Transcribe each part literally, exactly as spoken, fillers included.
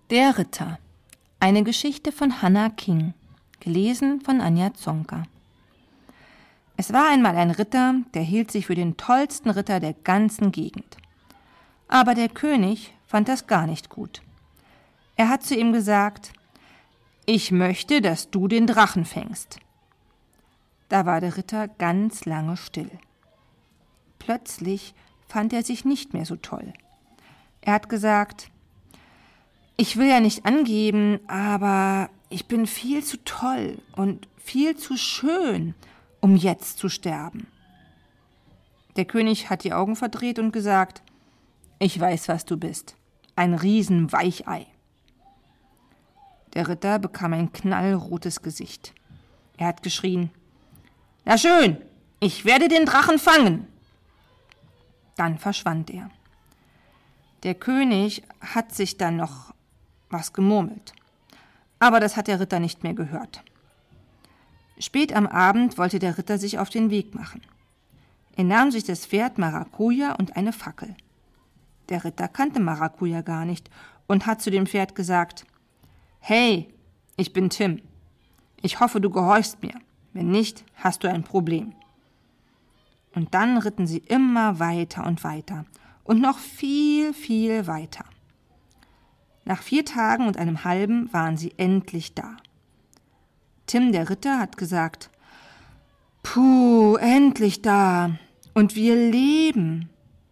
Der Ritter. Eine Geschichte von Hannah King, gelesen von Anja Zonka. Es war einmal ein Ritter, der hielt sich für den tollsten Ritter der ganzen Gegend. Aber der König fand das gar nicht gut. Er hat zu ihm gesagt: »Ich möchte, dass du den Drachen fängst.« Da war der Ritter ganz lange still. Plötzlich fand er sich nicht mehr so toll. Er hat gesagt: »Ich will ja nicht angeben, aber ich bin viel zu toll und viel zu schön, um jetzt zu sterben.« Der König hat die Augen verdreht und gesagt: »Ich weiß, was du bist. Ein Riesenweichei.« Der Ritter bekam ein knallrotes Gesicht. Er hat geschrien: »Na schön, ich werde den Drachen fangen!« Dann verschwand er. Der König hat sich dann noch was gemurmelt. Aber das hat der Ritter nicht mehr gehört. Spät am Abend wollte der Ritter sich auf den Weg machen. Er nahm sich das Pferd Maracuja und eine Fackel. Der Ritter kannte Maracuja gar nicht und hat zu dem Pferd gesagt: »Hey, ich bin Tim. Ich hoffe, du gehorchst mir. Wenn nicht, hast du ein Problem.« Und dann ritten sie immer weiter und weiter und noch viel, viel weiter. Nach vier Tagen und einem halben waren sie endlich da. Tim, der Ritter, hat gesagt: »Puh, endlich da. Und wir leben.«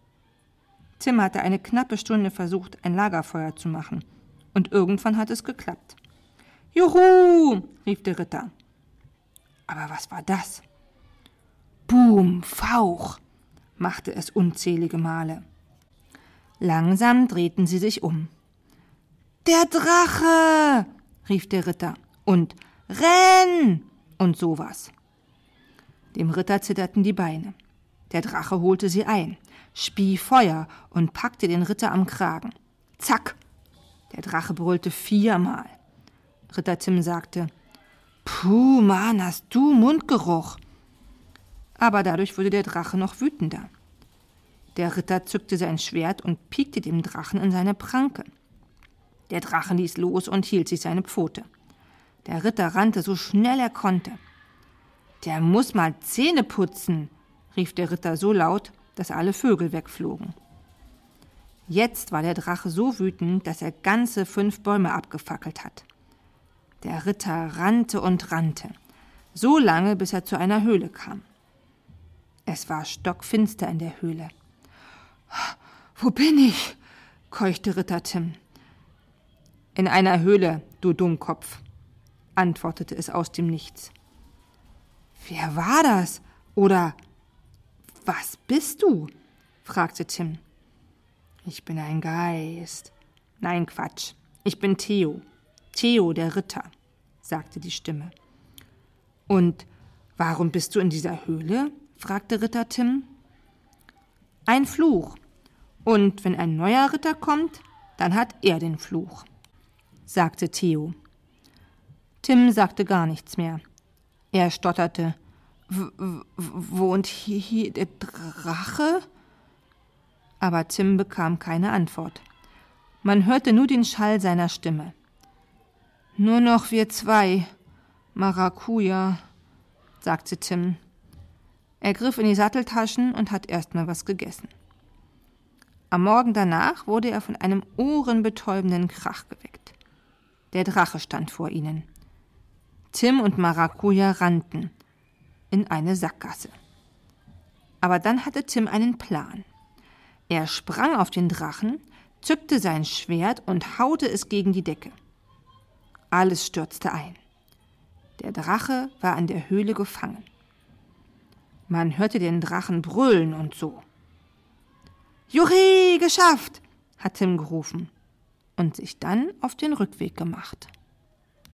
Tim hatte eine knappe Stunde versucht, ein Lagerfeuer zu machen. Und irgendwann hat es geklappt. »Juhu«, rief der Ritter. Aber was war das? Boom, Fauch, machte es unzählige Male. Langsam drehten sie sich um. »Der Drache«, rief der Ritter, und »Renn« und sowas. Dem Ritter zitterten die Beine. Der Drache holte sie ein, spie Feuer und packte den Ritter am Kragen. Zack! Der Drache brüllte viermal. Ritter Tim sagte: »Puh, Mann, hast du Mundgeruch!« Aber dadurch wurde der Drache noch wütender. Der Ritter zückte sein Schwert und piekte dem Drachen in seine Pranke. Der Drache ließ los und hielt sich seine Pfote. Der Ritter rannte so schnell er konnte. »Der muss mal Zähne putzen«, rief der Ritter so laut, dass alle Vögel wegflogen. Jetzt war der Drache so wütend, dass er ganze fünf Bäume abgefackelt hat. Der Ritter rannte und rannte, so lange, bis er zu einer Höhle kam. Es war stockfinster in der Höhle. »Wo bin ich?« keuchte Ritter Tim. »In einer Höhle, du Dummkopf«, antwortete es aus dem Nichts. »Wer war das? Oder was bist du?« fragte Tim. »Ich bin ein Geist.« »Nein, Quatsch, ich bin Theo, Theo der Ritter«, sagte die Stimme. »Und warum bist du in dieser Höhle?« fragte Ritter Tim. »Ein Fluch. Und wenn ein neuer Ritter kommt, dann hat er den Fluch«, sagte Theo. Tim sagte gar nichts mehr. Er stotterte: W- w- »Wohnt hier, hier der Drache?« Aber Tim bekam keine Antwort. Man hörte nur den Schall seiner Stimme. »Nur noch wir zwei, Maracuja«, sagte Tim. Er griff in die Satteltaschen und hat erst mal was gegessen. Am Morgen danach wurde er von einem ohrenbetäubenden Krach geweckt. Der Drache stand vor ihnen. Tim und Maracuja rannten in eine Sackgasse. Aber dann hatte Tim einen Plan. Er sprang auf den Drachen, zückte sein Schwert und haute es gegen die Decke. Alles stürzte ein. Der Drache war in der Höhle gefangen. Man hörte den Drachen brüllen und so. »Juhi, geschafft«, hat Tim gerufen und sich dann auf den Rückweg gemacht.